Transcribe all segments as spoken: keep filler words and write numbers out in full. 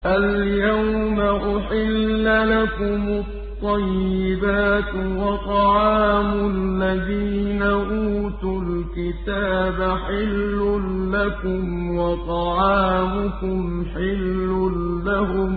الْيَوْمَ أُحِلَّ لَكُمُ الطَّيِّبَاتُ وَطَعَامُ الَّذِينَ أُوتُوا الْكِتَابَ حِلٌّ لَّكُمْ وَطَعَامُكُمْ حِلٌّ لَّهُمْ ۖ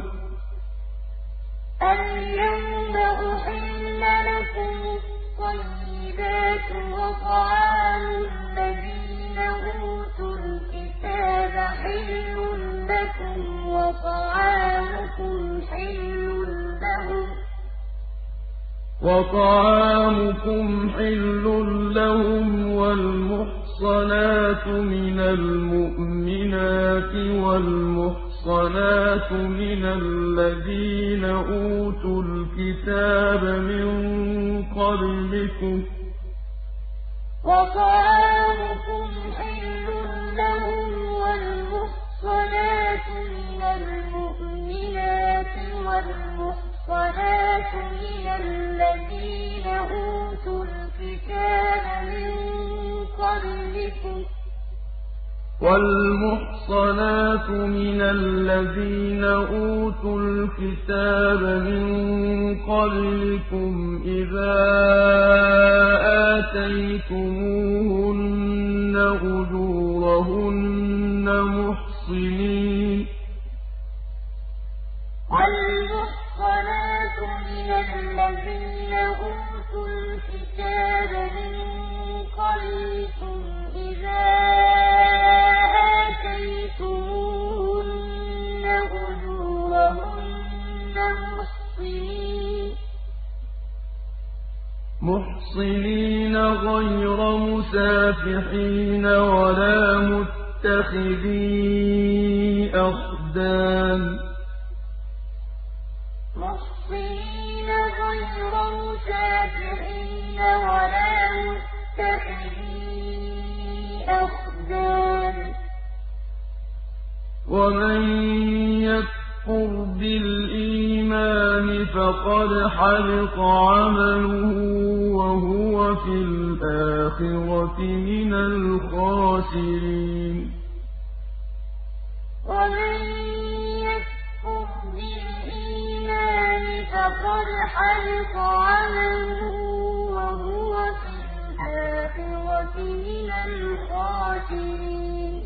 الْيَوْمَ أُحِلَّ لَكُمُ الطَّيِّبَاتُ وَطَعَامُ الَّذِينَ أُوتُوا الْكِتَابَ حِلٌّ لَّكُمْ وَطَعَامُكُمْ حِلٌّ لَّهُمْ ۖ وَطَعَامُكُمْ حِلٌّ لَّهُمْ وَالْمُحْصَنَاتُ مِنَ الْمُؤْمِنَاتِ وَالْمُحْصَنَاتُ مِنَ الَّذِينَ أُوتُوا الْكِتَابَ مِن قَبْلِكُمْ ۚ وَطَعَامُكُمْ حِلٌّ لَّهُمْ وَالْمُحْصَنَاتُ مِنَ الْمُؤْمِنَاتِ وَالْمُحْصَنَاتُ مِنَ الَّذِينَ أُوتُوا الْكِتَابَ مِن قَبْلِكُمْ ۚ وَالْمُحْصَنَاتُ مِنَ الَّذِينَ أُوتُوا الْكِتَابَ مِن قَبْلِكُمْ إِذَا آتَيْتُمُوهُنَّ أُجُورَهُنَّ مُحْصِنِينَ وَالْمُحْصَنَاتُ مِنَ الَّذِينَ أُوتُوا الْكِتَابَ مِن قَبْلِكُمْ إِذَا آتَيْتُمُوهُنَّ أُجُورَهُنَّ مُحْصِنِينَ مُحْصِنِينَ غَيْرَ مُسَافِحِينَ وَلَا مُتَّخِذِي أَخْدَانٍ ۚ مُحْصِنِينَ غَيْرَ مُسَافِحِينَ وَلَا مُتَّخِذِي أَخْدَانٍ ۚ وَمَن يَكْفُرْ بِالْإِيمَانِ فَقَدْ حَبِطَ عَمَلُهُ وَهُوَ فِي الْآخِرَةِ مِنَ الْخَاسِرِينَ وَمَن يَكْفُرْ بِالْإِيمَانِ فَقَدْ حَبِطَ عَمَلُهُ وَهُوَ فِي الْآخِرَةِ مِنَ الْخَاسِرِينَ